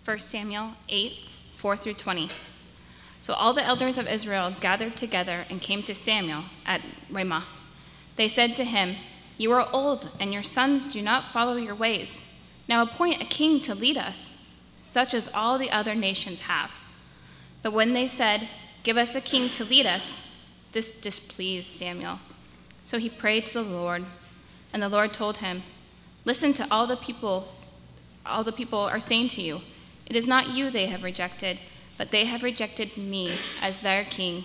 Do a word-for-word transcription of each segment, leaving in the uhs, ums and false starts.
First Samuel eight, four through twenty. So all the elders of Israel gathered together and came to Samuel at Ramah. They said to him, "You are old, and your sons do not follow your ways. Now appoint a king to lead us, such as all the other nations have." But when they said, "Give us a king to lead us," this displeased Samuel. So he prayed to the Lord, and the Lord told him, "Listen to all the people, all the people are saying to you. It is not you they have rejected, but they have rejected me as their king,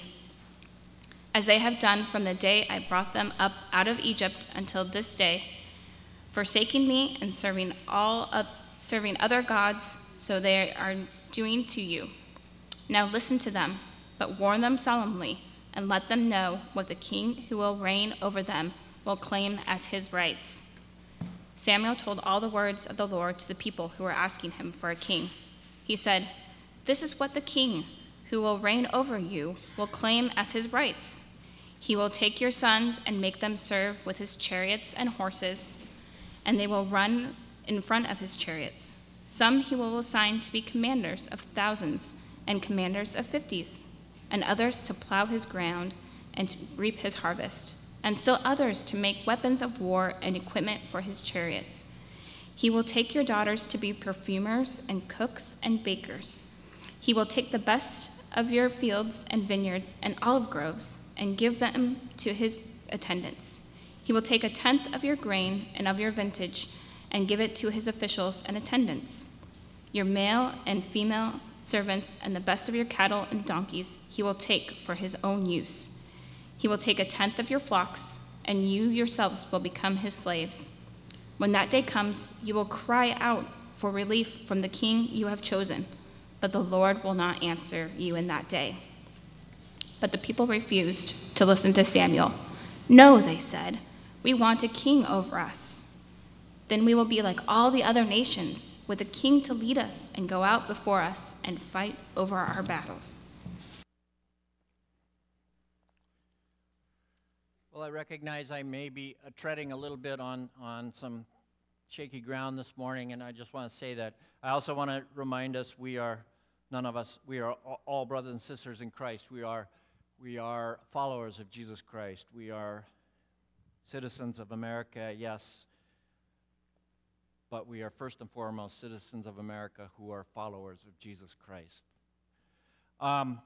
as they have done from the day I brought them up out of Egypt until this day, forsaking me and serving all of, serving other gods, so they are doing to you. Now listen to them, but warn them solemnly, and let them know what the king who will reign over them will claim as his rights." Samuel told all the words of the Lord to the people who were asking him for a king. He said, "This is what the king who will reign over you will claim as his rights. He will take your sons and make them serve with his chariots and horses, and they will run in front of his chariots. Some he will assign to be commanders of thousands and commanders of fifties, and others to plow his ground and to reap his harvest, and still others to make weapons of war and equipment for his chariots. He will take your daughters to be perfumers and cooks and bakers. He will take the best of your fields and vineyards and olive groves and give them to his attendants. He will take a tenth of your grain and of your vintage and give it to his officials and attendants. Your male and female servants and the best of your cattle and donkeys he will take for his own use. He will take a tenth of your flocks, and you yourselves will become his slaves. When that day comes, you will cry out for relief from the king you have chosen, but the Lord will not answer you in that day." But the people refused to listen to Samuel. "No," they said, "we want a king over us. Then we will be like all the other nations, with a king to lead us and go out before us and fight over our battles." Well, I recognize I may be uh, treading a little bit on, on some shaky ground this morning, and I just want to say that. I also want to remind us we are, none of us, we are all brothers and sisters in Christ. We are, we are followers of Jesus Christ. We are citizens of America, yes, but we are first and foremost citizens of America who are followers of Jesus Christ. Um,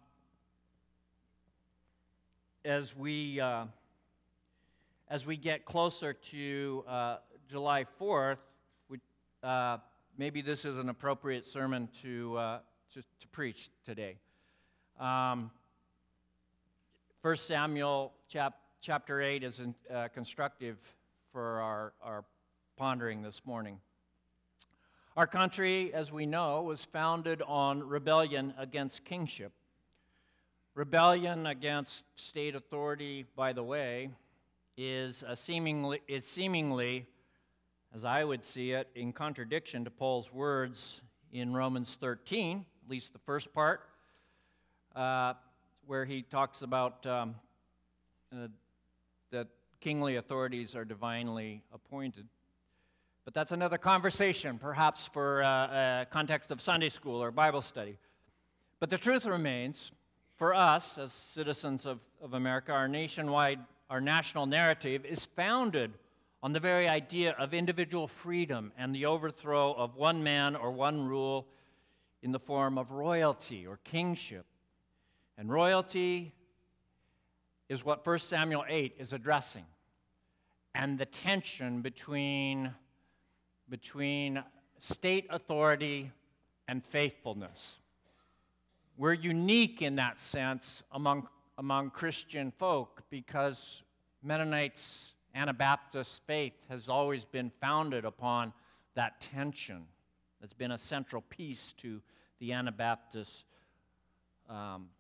as we... Uh, As we get closer to uh, July fourth, we, uh, maybe this is an appropriate sermon to, uh, to, to preach today. Um, First Samuel chap, chapter eight is uh, constructive for our, our pondering this morning. Our country, as we know, was founded on rebellion against kingship. Rebellion against state authority, by the way, is a seemingly, is seemingly, as I would see it, in contradiction to Paul's words in Romans thirteen, at least the first part, uh, where he talks about um, uh, that kingly authorities are divinely appointed. But that's another conversation, perhaps for uh, a context of Sunday school or Bible study. But the truth remains, for us as citizens of, of America, our nationwide Our national narrative is founded on the very idea of individual freedom and the overthrow of one man or one rule in the form of royalty or kingship. And royalty is what First Samuel eight is addressing, and the tension between, between state authority and faithfulness. We're unique in that sense among among Christian folk because Mennonites, Anabaptist faith has always been founded upon that tension. That's been a central piece to the Anabaptist um,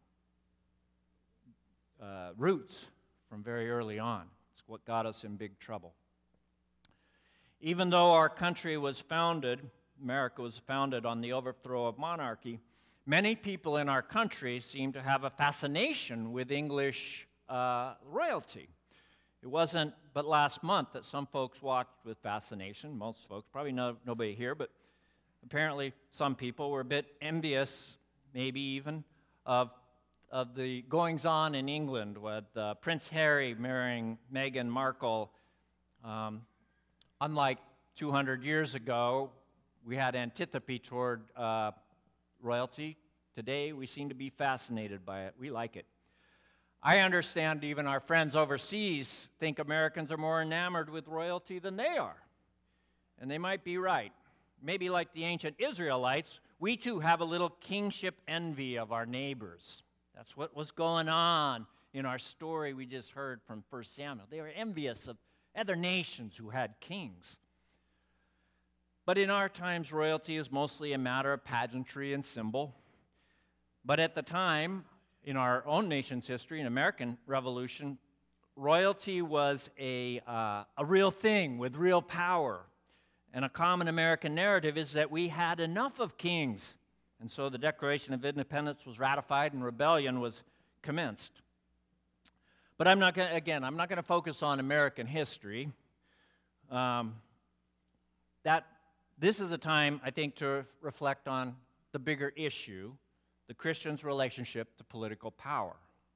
uh, roots from very early on. It's what got us in big trouble. Even though our country was founded, America was founded on the overthrow of monarchy, many people in our country seem to have a fascination with English uh, royalty. It wasn't but last month that some folks watched with fascination, most folks, probably no, nobody here, but apparently some people were a bit envious, maybe even, of, of the goings-on in England with uh, Prince Harry marrying Meghan Markle. Um, unlike two hundred years ago, we had antipathy toward uh, royalty. Today, we seem to be fascinated by it. We like it. I understand even our friends overseas think Americans are more enamored with royalty than they are. And they might be right. Maybe like the ancient Israelites, we too have a little kingship envy of our neighbors. That's what was going on in our story we just heard from First Samuel. They were envious of other nations who had kings. But in our times, royalty is mostly a matter of pageantry and symbol. But at the time, in our own nation's history, in American Revolution, royalty was a, uh, a real thing with real power. And a common American narrative is that we had enough of kings. And so the Declaration of Independence was ratified and rebellion was commenced. But I'm not going again, I'm not going to focus on American history. Um, that this is a time, I think, to reflect on the bigger issue, the Christian's relationship to political power.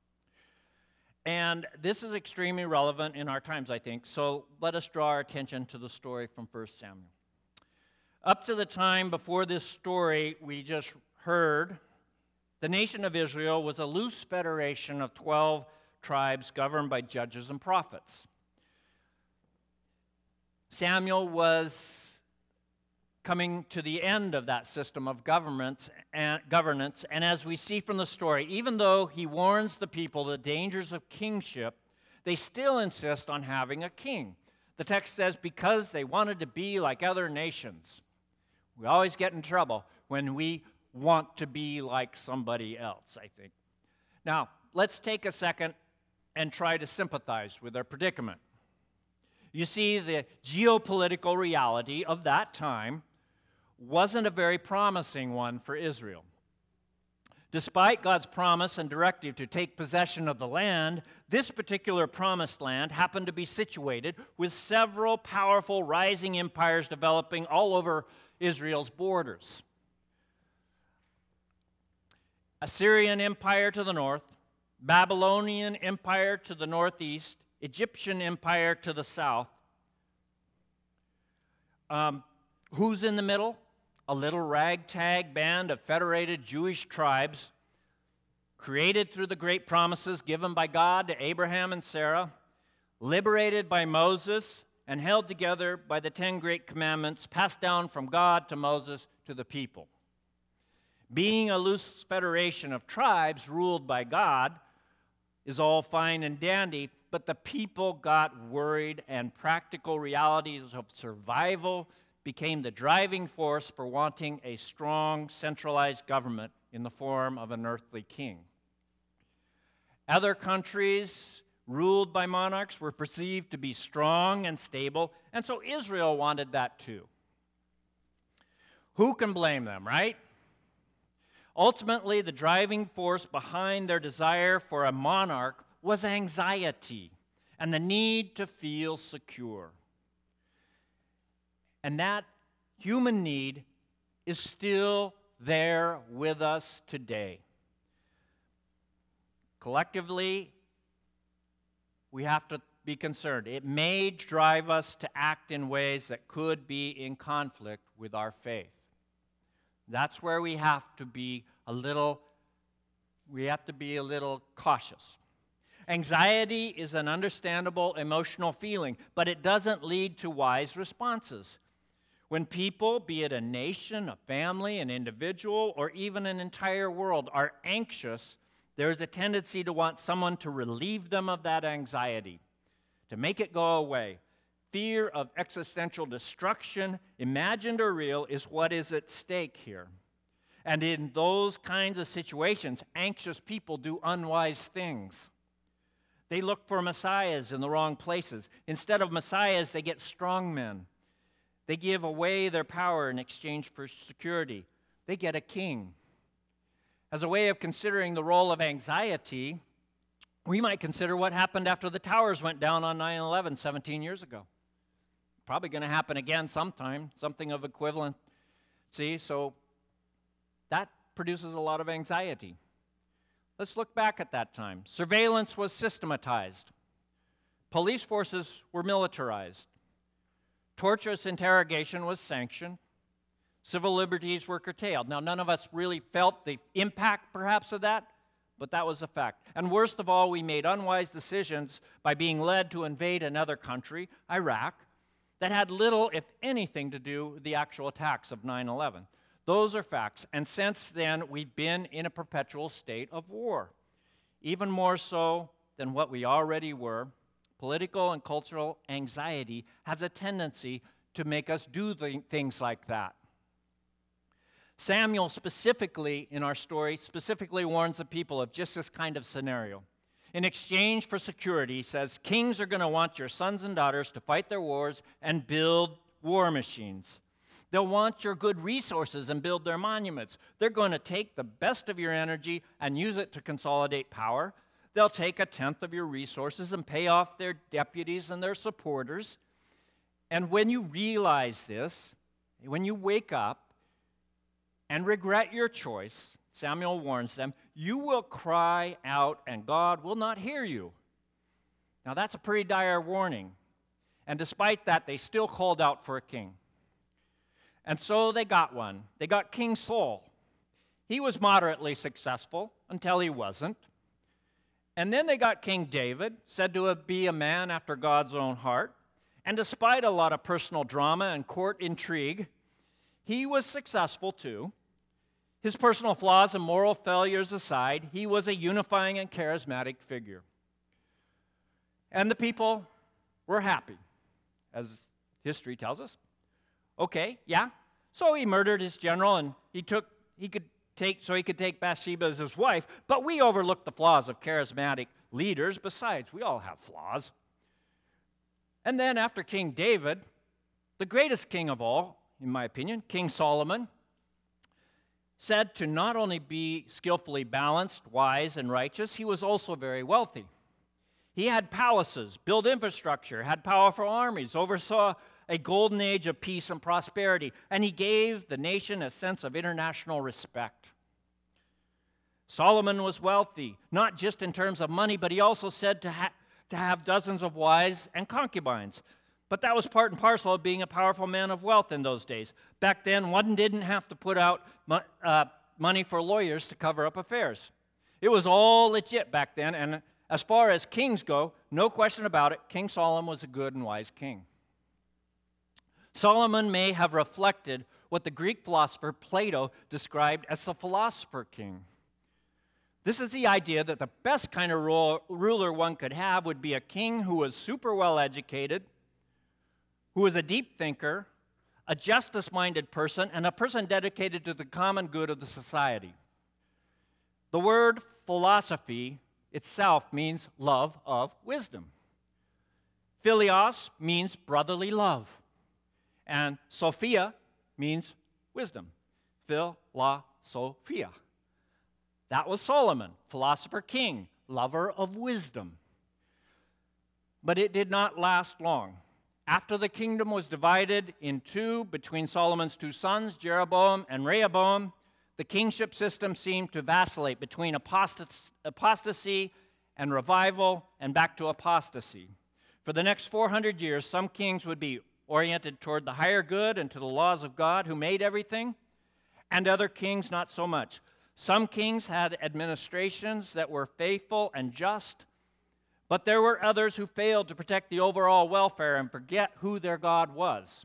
And this is extremely relevant in our times, I think, so let us draw our attention to the story from First Samuel. Up to the time before this story we just heard, the nation of Israel was a loose federation of twelve tribes governed by judges and prophets. Samuel was coming to the end of that system of government and governance, and as we see from the story, even though he warns the people the dangers of kingship, they still insist on having a king. The text says because they wanted to be like other nations. We always get in trouble when we want to be like somebody else, I think. Now, let's take a second and try to sympathize with their predicament. You see, the geopolitical reality of that time wasn't a very promising one for Israel. Despite God's promise and directive to take possession of the land, this particular promised land happened to be situated with several powerful rising empires developing all over Israel's borders. Assyrian Empire to the north, Babylonian Empire to the northeast, Egyptian Empire to the south. Um, who's in the middle? A little ragtag band of federated Jewish tribes created through the great promises given by God to Abraham and Sarah, liberated by Moses, and held together by the ten great commandments passed down from God to Moses to the people. Being a loose federation of tribes ruled by God is all fine and dandy, but the people got worried, and practical realities of survival became the driving force for wanting a strong, centralized government in the form of an earthly king. Other countries ruled by monarchs were perceived to be strong and stable, and so Israel wanted that too. Who can blame them, right? Ultimately, the driving force behind their desire for a monarch was anxiety and the need to feel secure. And that human need is still there with us today. Collectively, we have to be concerned. It may drive us to act in ways that could be in conflict with our faith. That's where we have to be a little, we have to be a little cautious. Anxiety is an understandable emotional feeling, but it doesn't lead to wise responses. When people, be it a nation, a family, an individual, or even an entire world, are anxious, there's a tendency to want someone to relieve them of that anxiety, to make it go away. Fear of existential destruction, imagined or real, is what is at stake here. And in those kinds of situations, anxious people do unwise things. They look for messiahs in the wrong places. Instead of messiahs, they get strong men. They give away their power in exchange for security. They get a king. As a way of considering the role of anxiety, we might consider what happened after the towers went down on nine eleven seventeen years ago. Probably going to happen again sometime, something of equivalent See, so that produces a lot of anxiety. Let's look back at that time. Surveillance was systematized. Police forces were militarized. Torturous interrogation was sanctioned. Civil liberties were curtailed. Now, none of us really felt the impact, perhaps, of that, but that was a fact. And worst of all, we made unwise decisions by being led to invade another country, Iraq, that had little, if anything, to do with the actual attacks of nine eleven. Those are facts. And since then, we've been in a perpetual state of war. Even more so than what we already were, political and cultural anxiety has a tendency to make us do th- things like that. Samuel specifically, in our story, specifically warns the people of just this kind of scenario. In exchange for security, he says, kings are going to want your sons and daughters to fight their wars and build war machines. They'll want your good resources and build their monuments. They're going to take the best of your energy and use it to consolidate power. They'll take a tenth of your resources and pay off their deputies and their supporters. And when you realize this, when you wake up and regret your choice, Samuel warns them, you will cry out and God will not hear you. Now that's a pretty dire warning. And despite that, they still called out for a king. And so they got one. They got King Saul. He was moderately successful until he wasn't. And then they got King David, said to be a man after God's own heart. And despite a lot of personal drama and court intrigue, he was successful too. His personal flaws and moral failures aside, he was a unifying and charismatic figure. And the people were happy, as history tells us. Okay, yeah. So he murdered his general, and he took he could take so he could take Bathsheba as his wife. But we overlook the flaws of charismatic leaders. Besides, we all have flaws. And then after King David, the greatest king of all, in my opinion, King Solomon, said to not only be skillfully balanced, wise, and righteous, he was also very wealthy. He had palaces, built infrastructure, had powerful armies, oversaw a golden age of peace and prosperity, and he gave the nation a sense of international respect. Solomon was wealthy, not just in terms of money, but he also said to, ha- to have dozens of wives and concubines. But that was part and parcel of being a powerful man of wealth in those days. Back then, one didn't have to put out mo- uh, money for lawyers to cover up affairs. It was all legit back then, and as far as kings go, no question about it, King Solomon was a good and wise king. Solomon may have reflected what the Greek philosopher Plato described as the philosopher king. This is the idea that the best kind of ruler one could have would be a king who was super well educated, who was a deep thinker, a justice-minded person, and a person dedicated to the common good of the society. The word philosophy itself means love of wisdom. Philios means brotherly love. And Sophia means wisdom. Philosophia. That was Solomon, philosopher king, lover of wisdom. But it did not last long. After the kingdom was divided in two between Solomon's two sons, Jeroboam and Rehoboam, the kingship system seemed to vacillate between apostas- apostasy and revival and back to apostasy. For the next four hundred years, some kings would be oriented toward the higher good and to the laws of God who made everything, and other kings not so much. Some kings had administrations that were faithful and just, but there were others who failed to protect the overall welfare and forget who their God was.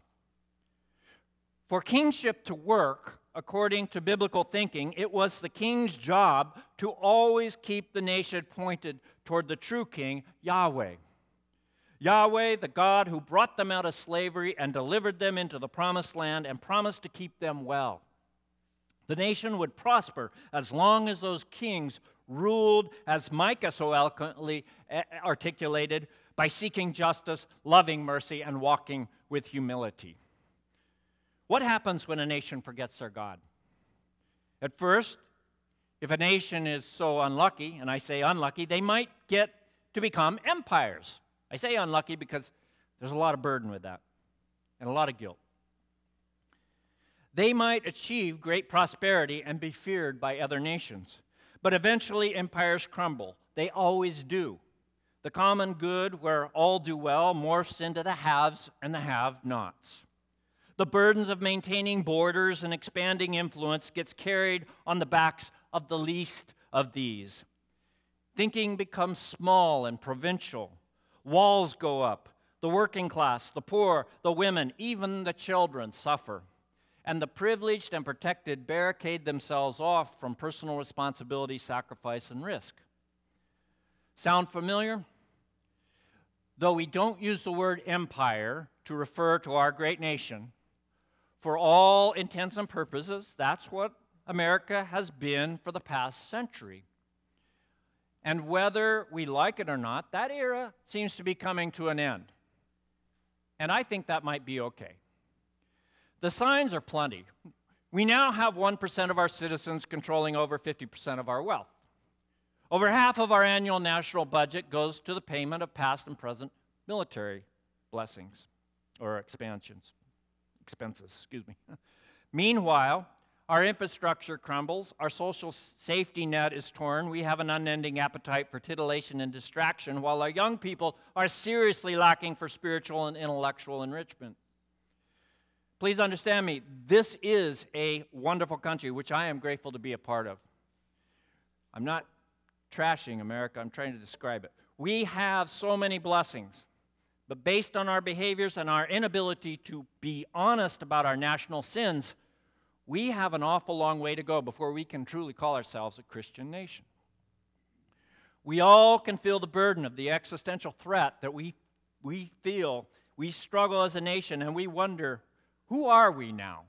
For kingship to work, according to biblical thinking, it was the king's job to always keep the nation pointed toward the true king, Yahweh. Yahweh, the God who brought them out of slavery and delivered them into the promised land and promised to keep them well. The nation would prosper as long as those kings ruled, as Micah so eloquently articulated, by seeking justice, loving mercy, and walking with humility. What happens when a nation forgets their God? At first, if a nation is so unlucky, and I say unlucky, they might get to become empires. I say unlucky because there's a lot of burden with that and a lot of guilt. They might achieve great prosperity and be feared by other nations. But eventually empires crumble. They always do. The common good, where all do well, morphs into the haves and the have-nots. The burdens of maintaining borders and expanding influence gets carried on the backs of the least of these. Thinking becomes small and provincial. Walls go up. The working class, the poor, the women, even the children suffer. And the privileged and protected barricade themselves off from personal responsibility, sacrifice, and risk. Sound familiar? Though we don't use the word empire to refer to our great nation, for all intents and purposes, that's what America has been for the past century. And whether we like it or not, that era seems to be coming to an end. And I think that might be okay. The signs are plenty. We now have one percent of our citizens controlling over fifty percent of our wealth. Over half of our annual national budget goes to the payment of past and present military blessings or expansions, expenses, excuse me. Meanwhile, our infrastructure crumbles, our social safety net is torn, we have an unending appetite for titillation and distraction, while our young people are seriously lacking for spiritual and intellectual enrichment. Please understand me, this is a wonderful country, which I am grateful to be a part of. I'm not trashing America, I'm trying to describe it. We have so many blessings, but based on our behaviors and our inability to be honest about our national sins, we have an awful long way to go before we can truly call ourselves a Christian nation. We all can feel the burden of the existential threat that we, we feel. We struggle as a nation, and we wonder, who are we now?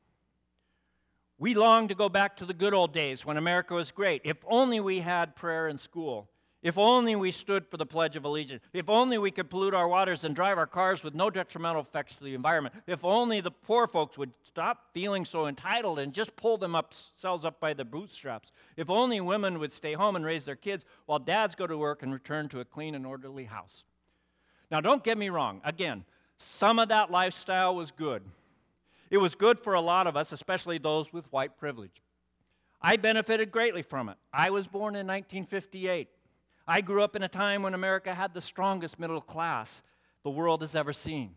We long to go back to the good old days when America was great. If only we had prayer in school. If only we stood for the Pledge of Allegiance. If only we could pollute our waters and drive our cars with no detrimental effects to the environment. If only the poor folks would stop feeling so entitled and just pull themselves up by the bootstraps. If only women would stay home and raise their kids while dads go to work and return to a clean and orderly house. Now, don't get me wrong. Again, some of that lifestyle was good. It was good for a lot of us, especially those with white privilege. I benefited greatly from it. I was born in nineteen fifty-eight. I grew up in a time when America had the strongest middle class the world has ever seen.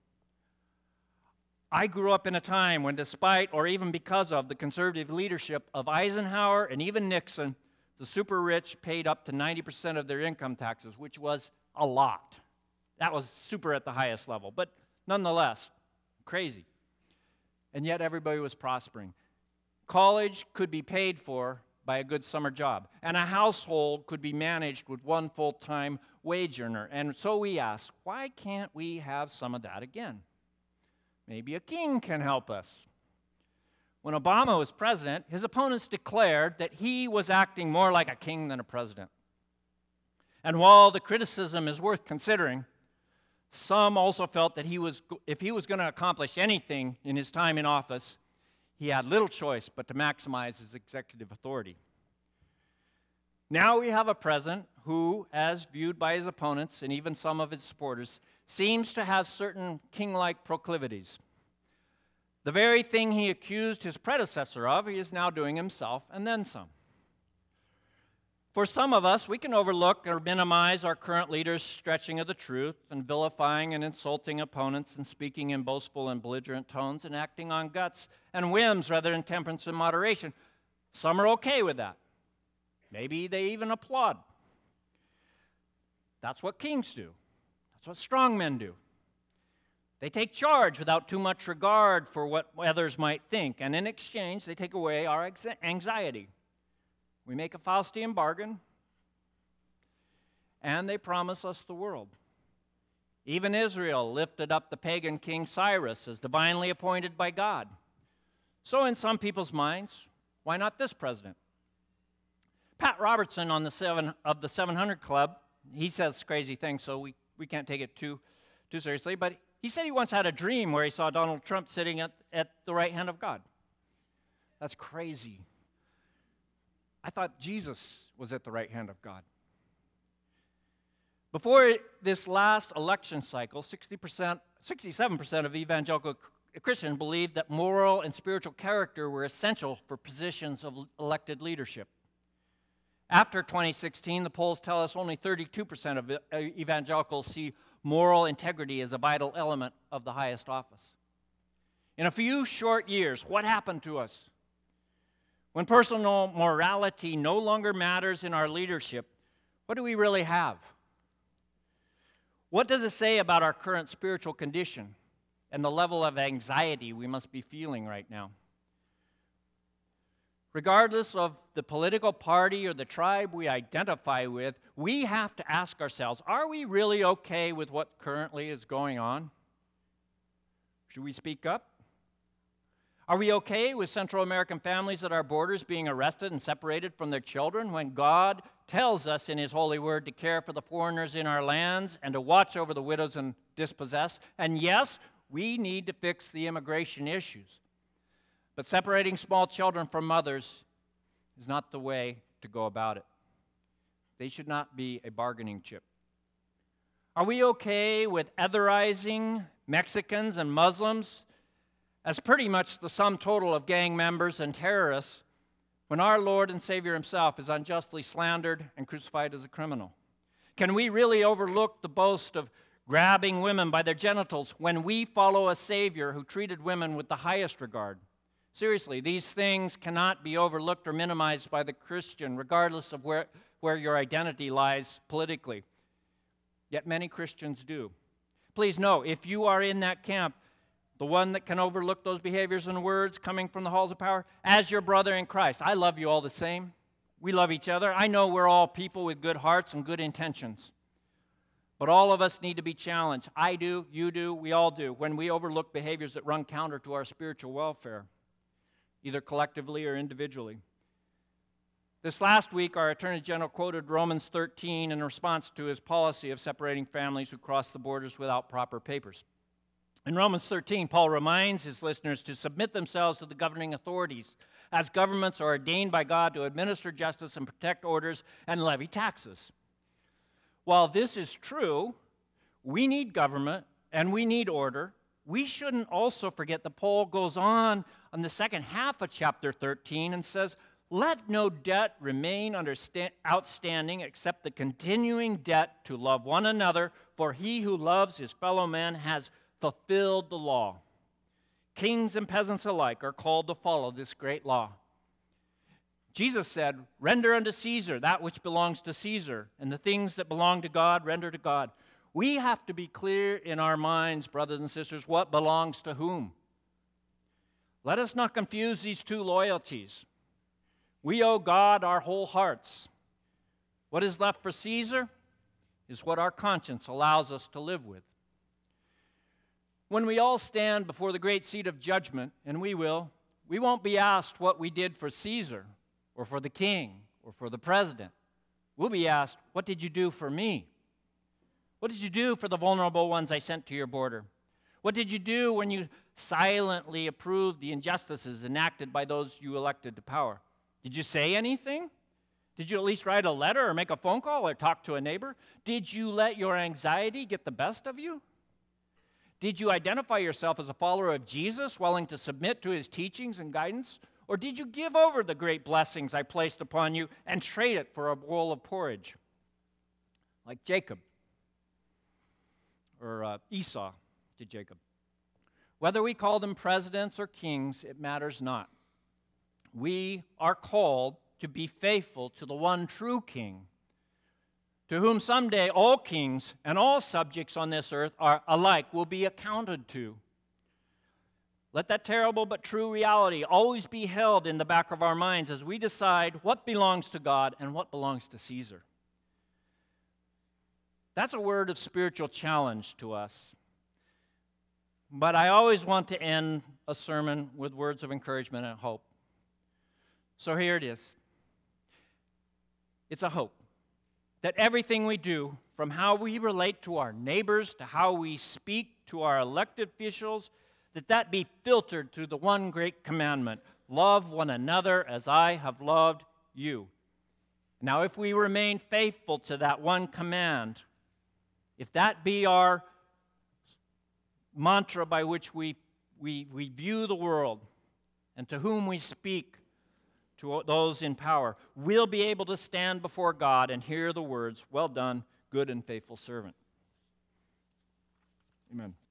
I grew up in a time when, despite or even because of the conservative leadership of Eisenhower and even Nixon, the super rich paid up to ninety percent of their income taxes, which was a lot. That was super at the highest level, but nonetheless, crazy. And yet everybody was prospering. College could be paid for by a good summer job, and a household could be managed with one full-time wage earner. And so we ask, why can't we have some of that again? Maybe a king can help us. When Obama was president, his opponents declared that he was acting more like a king than a president. And while the criticism is worth considering, some also felt that he was, if he was going to accomplish anything in his time in office, he had little choice but to maximize his executive authority. Now we have a president who, as viewed by his opponents and even some of his supporters, seems to have certain king-like proclivities. The very thing he accused his predecessor of, he is now doing himself, and then some. For some of us, we can overlook or minimize our current leaders' stretching of the truth and vilifying and insulting opponents and speaking in boastful and belligerent tones and acting on guts and whims rather than temperance and moderation. Some are okay with that. Maybe they even applaud. That's what kings do. That's what strong men do. They take charge without too much regard for what others might think, and in exchange, they take away our anxiety. We make a Faustian bargain, and they promise us the world. Even Israel lifted up the pagan king Cyrus as divinely appointed by God. So in some people's minds, why not this president? Pat Robertson on the seven of the seven hundred Club, he says crazy things, so we, we can't take it too, too seriously, but he said he once had a dream where he saw Donald Trump sitting at, at the right hand of God. That's crazy. I thought Jesus was at the right hand of God. Before this last election cycle, sixty percent, sixty-seven percent of evangelical Christian believed that moral and spiritual character were essential for positions of elected leadership. After twenty sixteen, the polls tell us only thirty-two percent of evangelicals see moral integrity as a vital element of the highest office. In a few short years, what happened to us? When personal morality no longer matters in our leadership, what do we really have? What does it say about our current spiritual condition and the level of anxiety we must be feeling right now? Regardless of the political party or the tribe we identify with, we have to ask ourselves, are we really okay with what currently is going on? Should we speak up? Are we okay with Central American families at our borders being arrested and separated from their children when God tells us in His holy word to care for the foreigners in our lands and to watch over the widows and dispossessed? And yes, we need to fix the immigration issues. But separating small children from mothers is not the way to go about it. They should not be a bargaining chip. Are we okay with otherizing Mexicans and Muslims as pretty much the sum total of gang members and terrorists when our Lord and Savior Himself is unjustly slandered and crucified as a criminal? Can we really overlook the boast of grabbing women by their genitals when we follow a Savior who treated women with the highest regard? Seriously, these things cannot be overlooked or minimized by the Christian, regardless of where, where your identity lies politically. Yet many Christians do. Please know, if you are in that camp, the one that can overlook those behaviors and words coming from the halls of power, as your brother in Christ, I love you all the same. We love each other. I know we're all people with good hearts and good intentions. But all of us need to be challenged. I do, you do, we all do, when we overlook behaviors that run counter to our spiritual welfare, either collectively or individually. This last week, our Attorney General quoted Romans thirteen in response to his policy of separating families who cross the borders without proper papers. In Romans thirteen, Paul reminds his listeners to submit themselves to the governing authorities, as governments are ordained by God to administer justice and protect orders and levy taxes. While this is true, we need government and we need order. We shouldn't also forget that Paul goes on on the second half of chapter thirteen and says, "Let no debt remain understa- outstanding except the continuing debt to love one another, for he who loves his fellow man has fulfilled the law." Kings and peasants alike are called to follow this great law. Jesus said, "Render unto Caesar that which belongs to Caesar, and the things that belong to God, render to God." We have to be clear in our minds, brothers and sisters, what belongs to whom. Let us not confuse these two loyalties. We owe God our whole hearts. What is left for Caesar is what our conscience allows us to live with. When we all stand before the great seat of judgment, and we will, we won't be asked what we did for Caesar or for the king or for the president. We'll be asked, what did you do for me? What did you do for the vulnerable ones I sent to your border? What did you do when you silently approved the injustices enacted by those you elected to power? Did you say anything? Did you at least write a letter or make a phone call or talk to a neighbor? Did you let your anxiety get the best of you? Did you identify yourself as a follower of Jesus, willing to submit to His teachings and guidance? Or did you give over the great blessings I placed upon you and trade it for a bowl of porridge? Like Jacob. Or uh, Esau to Jacob. Whether we call them presidents or kings, it matters not. We are called to be faithful to the one true King, to whom someday all kings and all subjects on this earth are alike will be accounted to. Let that terrible but true reality always be held in the back of our minds as we decide what belongs to God and what belongs to Caesar. That's a word of spiritual challenge to us. But I always want to end a sermon with words of encouragement and hope. So here it is. It's a hope that everything we do, from how we relate to our neighbors to how we speak to our elected officials, that that be filtered through the one great commandment, love one another as I have loved you. Now, if we remain faithful to that one command, if that be our mantra by which we we, we view the world and to whom we speak, to those in power, we'll be able to stand before God and hear the words, "Well done, good and faithful servant." Amen.